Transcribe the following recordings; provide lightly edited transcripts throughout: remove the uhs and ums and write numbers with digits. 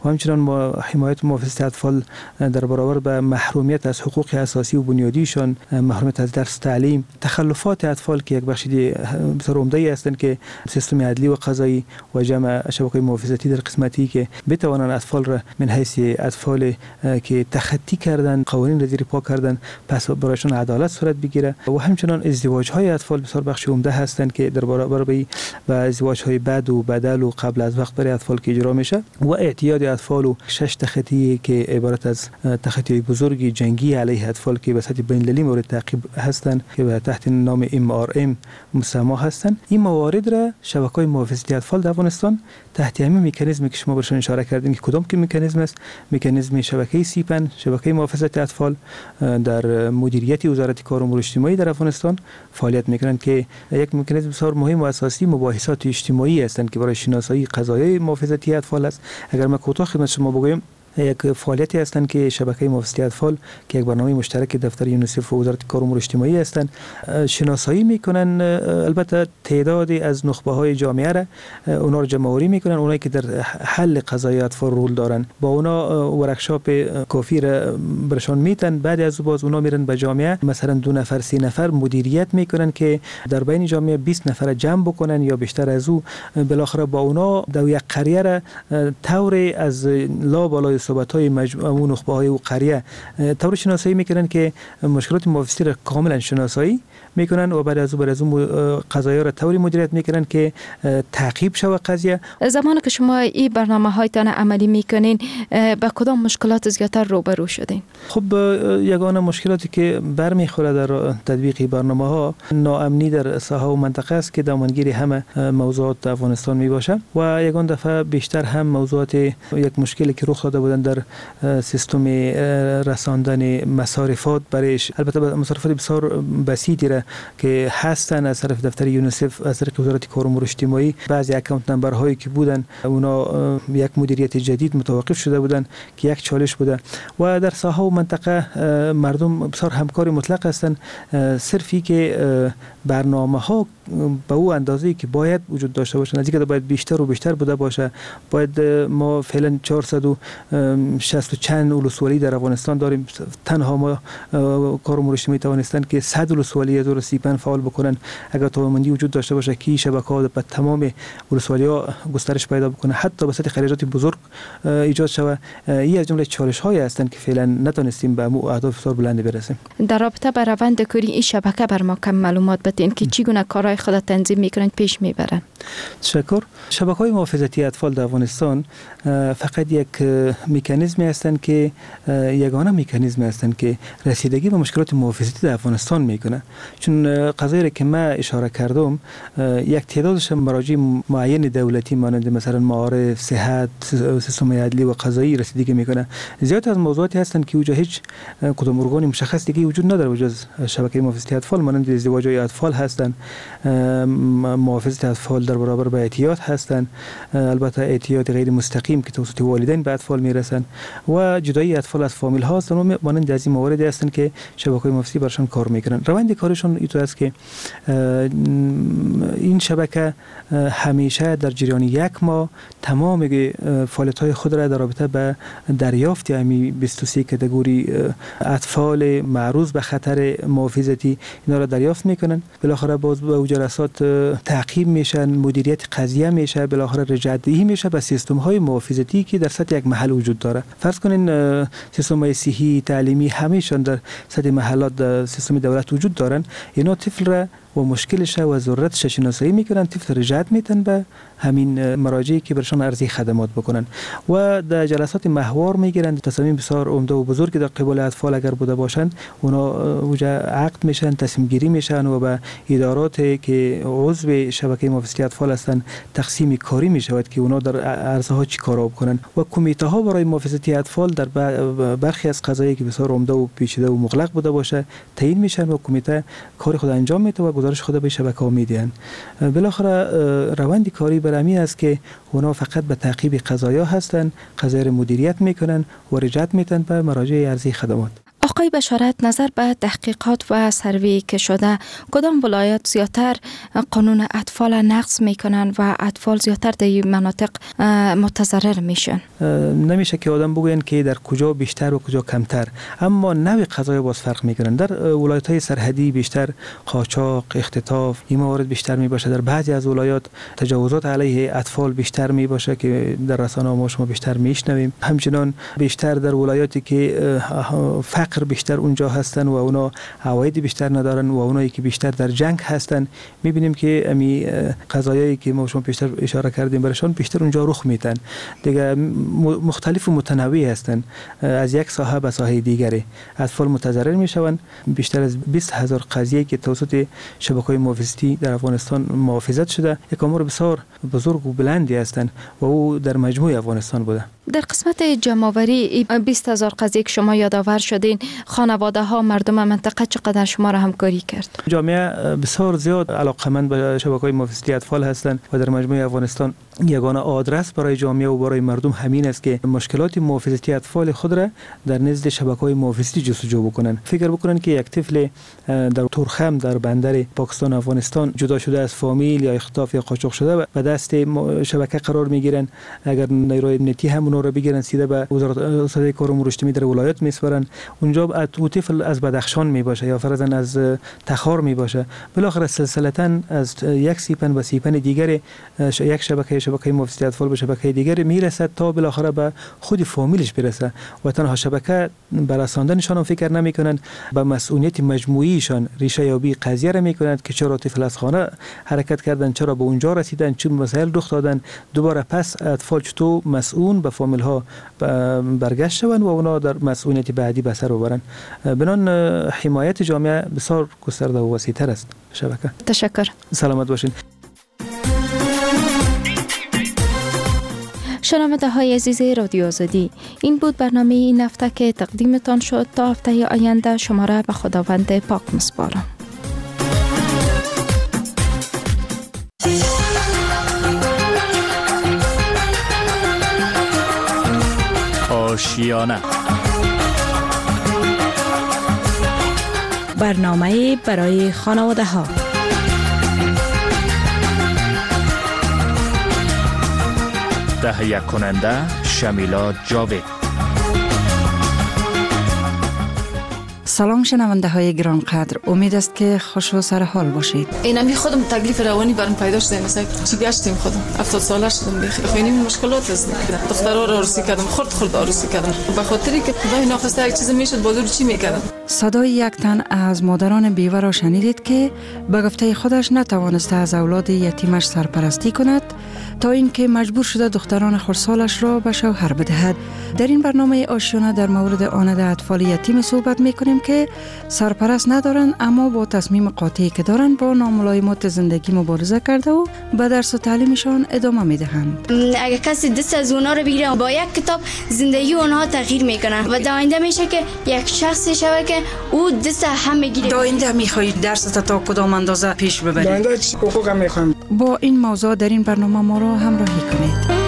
و همچنین ما حمایت محافظت اطفال در برابر به محرومیت از حقوق اساسی و بنیادیشان، محرومیت از درس تعلیم، تخلفات اطفال که یک بخش بسیار عمده‌ای هستند که سیستم عدلی و قضایی و جمع شبکه‌های محافظتی در قسمتی که بتوانند اطفال را من حیث اطفال که تخطی کردن قوانین را زیر پا کردن پس برایشان عدالت صورت بگیره و همچنین ازدواج‌های اطفال بسیار بخش عمده هستند که در برابر به ازدواج‌های بد و بدل و قبل از وقت برای اطفال که اجرا میشه و اعتیاد اطفال و 6 تخطی که عبارت از تخطی بزرگی جنگی علیه اطفال که به سطح بین‌المللی مورد تعقیب هستند که به تحت نام MRM مسما هستند. این موارد را شبکه‌های محافظتی اطفال در افغانستان تحت همین مکانیزمی که شما برشون اشاره کردین که کدام که مکانیزم است، مکانیزم شبکه سیپن، شبکه محافظت اطفال در مدیریت وزارت کار و امور اجتماعی در افغانستان فعالیت میکنند که یک مکانیزم بسیار مهم و اساسی مباحثات اجتماعی هستند که برای شناسایی قضایای محافظتی اطفال است. اگر ما کوتاه خدمت شما بگویم یک فعالیتی هستند که شبکه محافظتی اطفال که یک برنامه مشترک دفتر یونیسف و وزارت کار و امور اجتماعی هستند شناسایی میکنن. البته تعدادی از نخبه های جامعه را اونا رو جمع آوری میکنن، اونایی که در حل قضایای اطفال رول دارن با اونا ورکشاپ کافی را برشان میتن. بعد از باز اونا میرن به جامعه، مثلا 2 نفر 3 نفر مدیریت میکنن که در بین جامعه 20 نفر جمع بکنن یا بیشتر از او. بالاخره با اونا در یک قریه را طور از لا بالای صحبت‌های مجموعه نخبه‌های و قریه طور شناسایی میکنن که مشکلات محافظتی را کاملا شناسایی میکنن و بعد از اون قضایا را طوری مدیریت میکنن که تعقیب شود قضیه. زمانی که شما این برنامه‌هایتان عملی میکنین با کدام مشکلات زیاتر روبرو شدین؟ خب یگانه مشکلاتی که برمیخوره در تطبیق برنامه‌ها ناامنی در ساحه و منطقه است که دامنگیر همه موضوعات افغانستان میباشه و یگان دفعه بیشتر هم موضوعات یک مشکلی که رخ داده بودن در سیستم رساندن مصارفات برایش، البته مصارفات بسیار بسیطی را که هستن از طرف دفتر یونیسف، از طریق وزارت کار و امور اجتماعی. بعضی اکانت نمبرهایی که بودن اونا یک مدیریت جدید متوقف شده بودن که یک چالش بوده و در ساحه و منطقه مردم بسیار همکار مطلق هستن. صرفی که برنامه‌ها به او اندازه‌ای که باید وجود داشته باشه، نزدیک باید بیشتر و بیشتر بوده باشه. باید ما فعلا 460 چند ولسوالی در افغانستان داریم. تنها ما کار و امور اجتماعی توانستن که 100 ولسوالی از سیپن فعال بکنن. اگر توانمندی وجود داشته باشه که شبکه‌ها به تمام ولسوالی‌ها گسترش پیدا بکنه، حتی به سطح خریجات بزرگ ایجاد شود، این از جمله چالش‌هایی هستند که فعلا نتونستیم به اهداف بسیار بلند برسیم. در رابطه با روند کاری این شبکه بر ما کم معلومات بدین که چگونه کارهای خود تنظیم میکنن پیش میبرن. تشکر. شبکه‌های محافظتی اطفال در افغانستان فقط یک مکانیزمی هستند که یگانه مکانیزمی هستند که رسیدگی به مشکلات محافظتی در افغانستان میکنه. چون قضایی که ما اشاره کردم یک تعدادش مراجع معین دولتی مانند مثلا معارف، صحت، سیستم عدلی و قضایی رسیدگی میکنه. زیاد از موضوعاتی هستند که اوجا هیچ کدام ارگانی مشخص دیگه وجود نداره بجز شبکه محافظتی اطفال، مانند ازدواج‌های اطفال هستند، محافظت اطفال در برابر با اعتیاد هستند، البته اعتیاد غیر مستقیم که توسط والدین به اطفال میرسن و جدایی اطفال از فامیل ها هستند و مانند از این موارد هستند که شبکه‌های محافظتی برشان کار میکنن. روند کارشون اینطور است که این شبکه همیشه در جریان 1 ماه تمام فعالیت‌های خود را در رابطه به دریافت امی 23 کاتگوری اطفال معرض به خطر محافظتی اینا را دریافت میکنن. بالاخره باز به جلسات تعقیب میشن، مدیریت قضیه میشه، بالاخره رجعت‌دهی میشه به سیستم‌های محافظتی که در سطح یک محل وجود داره. فرض کنین سیستم‌های صحی، تعلیمی همیشون در سطح محلات در سیستم دولت وجود دارن. اینا طفل را و مشکلش و ضرورتش شناسایی میکنن، طفل رجعت میتن به همین مراجعی که برشان عرضه خدمات بکنن و در جلسات محور میگیرن. تصامیم بسیار عمده و بزرگی در قبال اطفال اگر بوده باشند اونا وجا عقد میشن، تصمیم گیری میشن و به اداراتی که عضو شبکه محافظتی اطفال هستند تقسیم کاری میشود که اونا در عرصه ها چی کارا بکنن و کمیته ها برای محافظتی اطفال در برخی از قضایی که بسیار عمده و پیچیده و مغلق بوده باشه تعیین میشن و کمیته کار خود انجام میده و گزارش خود به شبکه‌ها میدن. بالاخره روند کاری برمی است که اونا فقط به تعقیب قضایا هستند، قضایا را مدیریت میکنن و رجعت میتن به مراجع عرضه خدمات. آقای بشارت، نظر به تحقیقات و سروی که شده کدام ولایات زیادتر قانون اطفال نقض میکنن و اطفال زیادتر در این مناطق متضرر میشن؟ نمیشه که آدم بگوین که در کجا بیشتر و کجا کمتر، اما نوع قضایا باز فرق میکنن. در ولایت های سرحدی بیشتر قاچاق، اختطاف این موارد بیشتر می باشه. در بعضی از ولایات تجاوزات علیه اطفال بیشتر می باشه که در رسانه‌ها ما شما بیشتر میشنویم. همچنان بیشتر در ولایاتی که فقر بیشتر اونجا هستن و اونا عواید بیشتر ندارن و اونایی که بیشتر در جنگ هستن، میبینیم که امی قضایایی که ما شما بیشتر اشاره کردیم برشان بیشتر اونجا رخ میدن. دیگه مختلف و متنوع هستن، از یک ساحه به ساحه دیگری اطفال متضرر میشوند. بیشتر از 20,000 قضیه که توسط شبکه‌های محافظتی در افغانستان محافظت شده، یک آمار بسیار بزرگ و بلندی هستند و او در مجموع افغانستان بوده. در قسمت جمع‌آوری 20,000 قضیه که شما یادآور شدین، خانواده ها، مردم منطقه چقدر شما را همکاری کرد؟ جامعه بسیار زیاد علاقه‌مند به شبکه‌های محافظتی اطفال هستند و در مجموع افغانستان یگانه آدرس برای جامعه و برای مردم همین است که مشکلات محافظتی اطفال خود را در نزد شبکه‌های محافظتی جستجو بکنن. فکر بکنن که یک طفل در تورخم در بندر پاکستان افغانستان جدا شده از فامیل یا اختطاف یا قاچاق شده و دست شبکه قرار میگیرن، اگر نیروی امنیتی هم اونها را بگیرن سیده به وزارت کار امور اجتماعی در ولایت میسپارن. اونجا او طفل از بدخشان می باشه یا فرضاً از تخار می باشه، بالاخره سلسلتاً از یک سیپن به سیپن دیگر، یک شبکه محافظتی اطفال به شبکه دیگر میرسد تا بالاخره به خود فامیلش برسه و تنها شبکه برساندنشان هم فکر نمیکنن، به مسئولیت مجموعیشان ریشه یابی قضیه را میکنند که چرا طفل از خانه حرکت کردن، چرا به اونجا رسیدن، چه مسائل رخ دادن، دوباره پس اطفال چطور مسئول به فامیل ها برگشت شوند و اونا در مسئولیت بعدی به سر ببرن. بنان حمایت جامعه بسیار گسترده و وسیع‌تر است شبکه. تشکر. سلامت باشین. شنونده های عزیز رادیو آزادی، این بود برنامه این هفته که تقدیمتان شد. تا هفته آینده شما را به خداوند پاک می‌سپارم. آشیانه، برنامه برای خانواده ها. تهیه کننده شمیلا جاوید. سلام شنونده های گرانقدر، امید است که خوش و سر حال باشید. اینمی خودم تکلیف روانی برام پیدا شده، مثلا چی گشتیم خودم 70 ساله شدم، بخوینیم مشکلات است. دخترها را عروسی کردم، خرد عروسی کردم، به خاطری که خدای ناخواسته یک چیز میشد بازور چی میکردم. صدای یک تن از مادران بیوه را شنیدید که به گفته خودش نتوانسته از اولاد یتیمش سرپرستی کند تا اینکه مجبور شده دختران خردسالش را به شوهر بدهد. در این برنامه آشیانه در مورد آند اطفال یتیم صحبت میکنیم که سرپرست ندارن اما با تصمیم قاطعی که دارن با ناملایمات زندگی مبارزه کرده و به درس و تعلیمشان ادامه میدهند. اگه کسی دست از اونا رو بگیره با یک کتاب زندگی اونها تغییر میکنه و در آینده میشه که یک شخصی شوه که او دست هم میگیره. در آینده میخواهید درست تا کدام اندازه پیش ببرید؟ در آینده حقوقم میخوام. با این موضوع در این برنامه ما را همراهی کنید.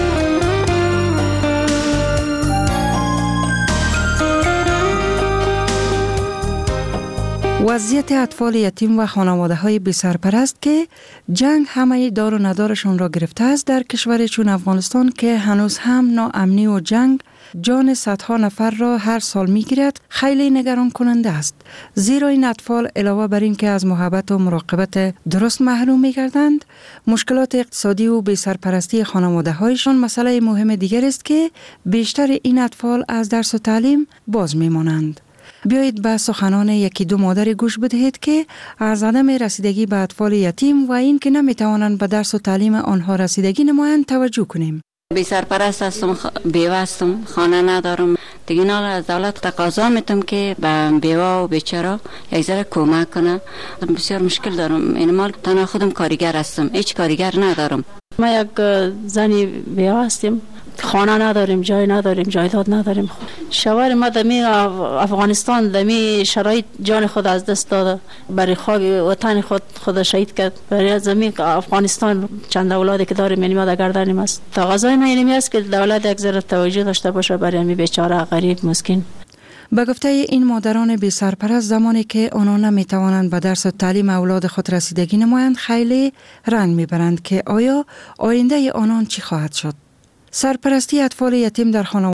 وضعیت اطفال یتیم و خانواده های بی سرپرست که جنگ همه دار و ندارشون را گرفته است در کشور چون افغانستان که هنوز هم ناامنی و جنگ جان صدها نفر را هر سال می گیرد، خیلی نگران کننده است. زیرا این اطفال علاوه بر این که از محبت و مراقبت درست محروم می گردند، مشکلات اقتصادی و بی سرپرستی خانواده هایشان مسئله مهم دیگر است که بیشتر این اطفال از درس و تعلیم باز می مانند. بیایید به سخنان یکی دو مادر گوش بدهید که از عدم رسیدگی به اطفال یتیم و این که نمیتوانند به درس و تعلیم آنها رسیدگی نمایند توجه کنیم. بی سرپرست هستم، بیوه هستم، خانه ندارم. دیگه نال از دولت تقاضا میتونم که به بیوه و بیچاره یک ذره کمک کنه. بسیار مشکل دارم. این مال تنها خودم کارگر هستم، هیچ کارگر ندارم. ما یک زنی بیوه هستیم، خانه نداریم، جای نداریم، جایداد نداریم. شوهر ما دمی افغانستان دمی شرایط جان خود از دست داده، برای خاک وطن خود شهید کرد. برای زمین افغانستان چند اولادی که داریم یعنی ما در گردنیم است. تقاضای ما اینمی است که دولت یک ذره توجه داشته باشه برای می بیچاره غریب مسکین. به گفته این مادران بی سرپرست، زمانی که آنها نمی توانند به درس و تعلیم اولاد خود رسیدگی نمایند، خیلی رنج میبرند که آیا آینده آنان چی خواهد شد. سرپرستی اطفال یتیم در خانواده